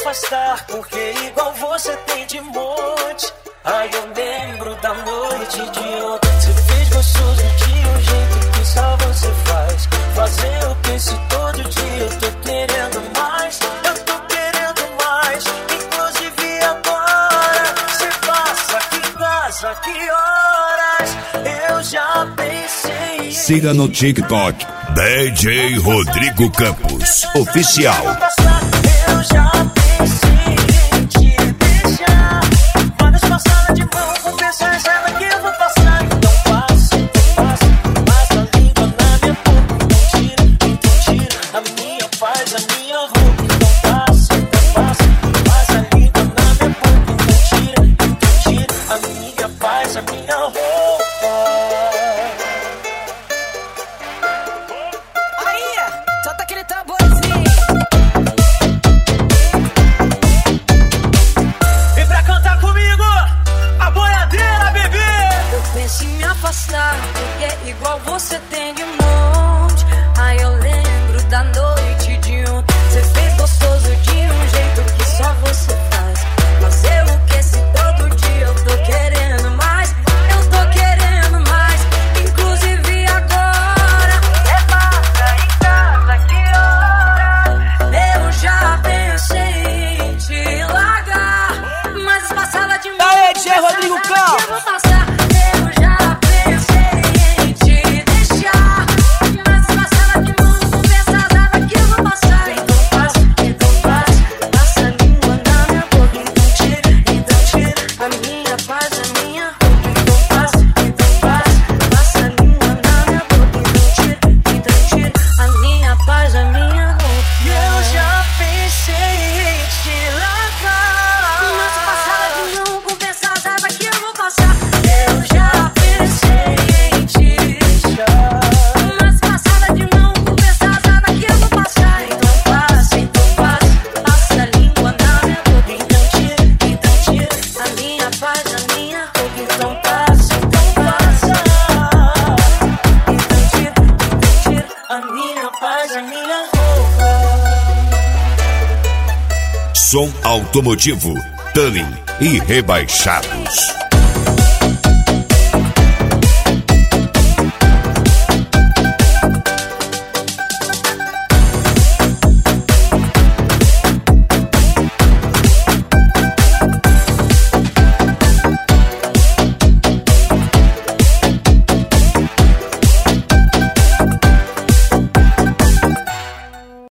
afastar, porque igual você tem de monte. Ai, eu lembro da noite de ontem. Você fez gostoso de um jeito que só você faz. Fazer o que se todo dia eu tô querendo mais. Eu tô querendo mais. Inclusive agora. Você passa, que casa, que horas. Eu já pensei. Siga no TikTok DJ Rodrigo Campos Oficial. Eu já pensei em te deixar. Várias passadas de mão, vou pensar ela que eu vou passar. Então passa a língua na minha boca. Então tira a minha paz, a minha roupa. Então passa a língua na minha boca. Então tira a minha paz, a minha roupa. Porque igual você tem de monte. Ai, eu lembro da noite de ontem. Você fez gostoso de um jeito que só você faz. Fazer o que se todo dia eu tô querendo mais. Eu tô querendo mais. Inclusive agora. Você passa em casa, que hora? Eu já pensei em te largar, mas as passadas de mão. Aê, DJ Rodrigo Campos. Som automotivo, Tuning e rebaixados.